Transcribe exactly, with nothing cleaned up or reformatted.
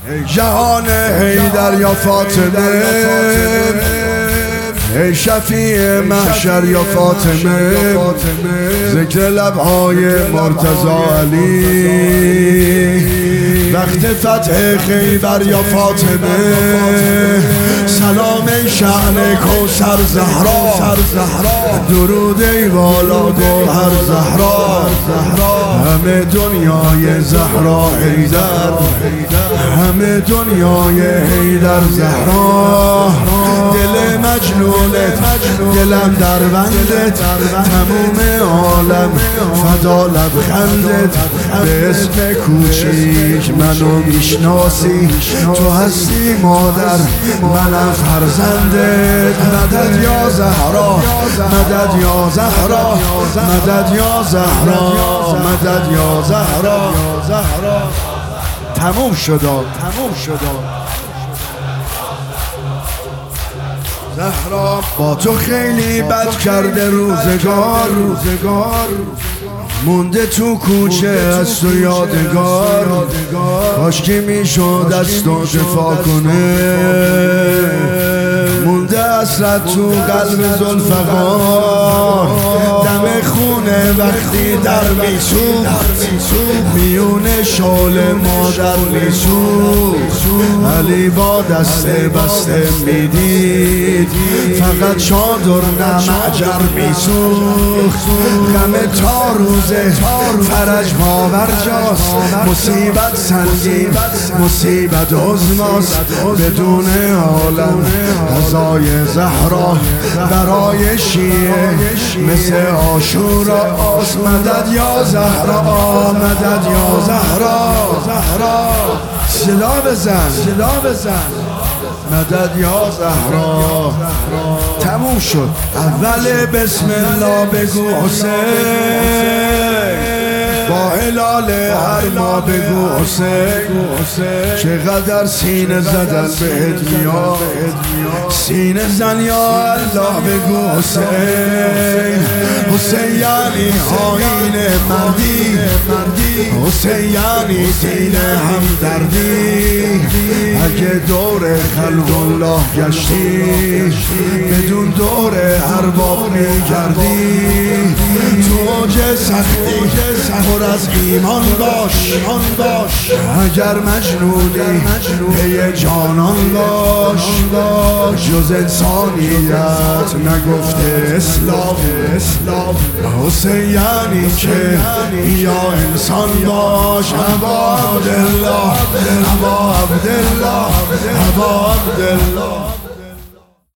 جهان حیدر یا فاطمه، ای شفیع محشر یا فاطمه، ذکر لبهای مرتضی علی، وقت فتح خیبر یا فاطمه، سلام ای شأن کوثر زهرا، درود ای والا گوهر زهرا، همه دنیای زهرا حیدر، همه دنیای حیدر زهرا، دل مجنونت دلم در بندت، تموم عالم فدا لبخندت، به اسم کوچیک منو میشناسی، تو هستی مادر منم فرزندت، مدد یا زهرا، مدد یا زهرا، مدد یا زهرا، مدد یا زهرا. تموم شد تموم شد زهرا، با تو خیلی بد کرده روزگار، روزگار مونده تو کوچه از تو یادگار، کاش که میشد از تو دفاع کنه، مونده اسرت تو قلب ذوالفقار، دم خونه وقتی در میسوخت، میون شال مادر میسوخت، علی با دست بسته میدید، فقط چادر نمعجر میسوخت، غم تا روزه فرج باورجاست، مصیبت سنگین مصیبت عظماست، بدون عالم قضای زهرا برای شیعه مثل عاشورا، مدد یا زهرا، مدد یا زهرا، صدا بزن صدا بزن، مدد یا زهرا. تموم شد. اول بسم الله بگو حسین، با هلال هر ما بگو حسین، چقدر سینه زدن بهت میاد، سینه زن یا الله بگو حسین، حسین یعنی آیین مردی، حسین یعنی دین همدردی، اگه دور خلق الله گشتی بدون دور ارباب میگردی، تو اوج سختی پر از ایمان باش، اگر مجنونی پی جانان باش، جز انسانیت نگفته اسلام، حسین یعنی که یا انسان باش، ابا عبدالله، ابا عبدالله، ابا عبدالله.